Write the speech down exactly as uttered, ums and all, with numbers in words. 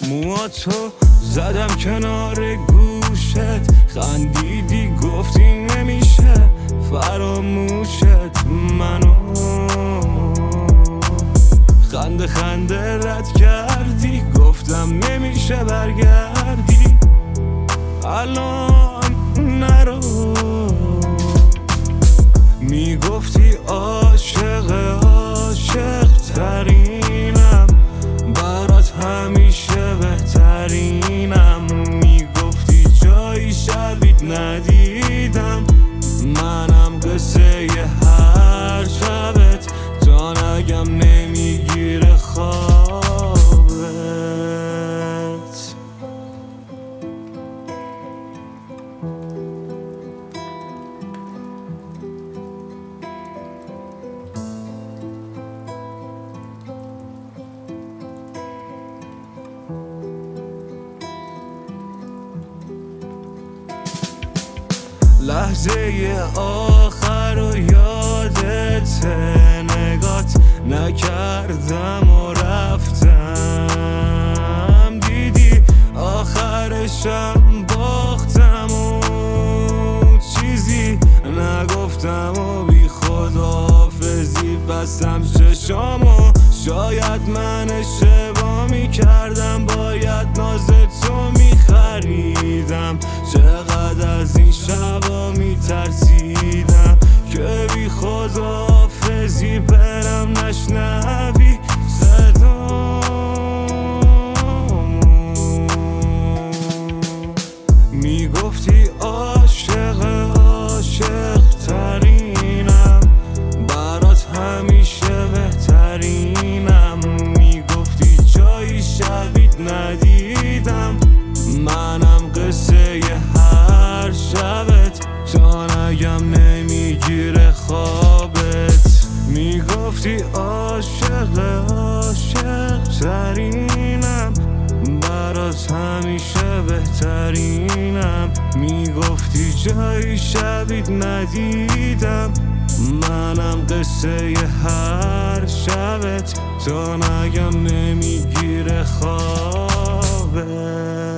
موهاتو زدم کنار گوشت، خندیدی گفتی نمیشه فراموشت. منو خنده خنده رد کردی، گفتم نمیشه برگردی. الان نرو، میگفتی عاشق عاشق ترینم، برات همیشه بهترینم. میگفتی جایی شبیت ندیدم، منم قصه هر شبت تا نگم نمیگیره خوابت. لحظه آخر و یادت، نگات نکردم و رفتم. دیدی آخرشم باختم و چیزی نگفتم و بی خداحافظی بستم چشامو. شاید من اشتباه میکردم، باید ناز تو میخریدم. چقدر از این شبا میترسیدم که بی خداحافظی برم نشنوی صدامو. میگفتی عاشق عاشق ترینم، برات همیشه بهترینم. میگفتی جایی شبیت ندیدم، منم قصه هر شبت تا نگم نمیگیره خوابت. میگفتی عاشق عاشق ترینم، برات همیشه بهترینم. میگفتی جایی شبیت ندیدم، منم قصه هر شبت تا نگم نمیگیره خوابت.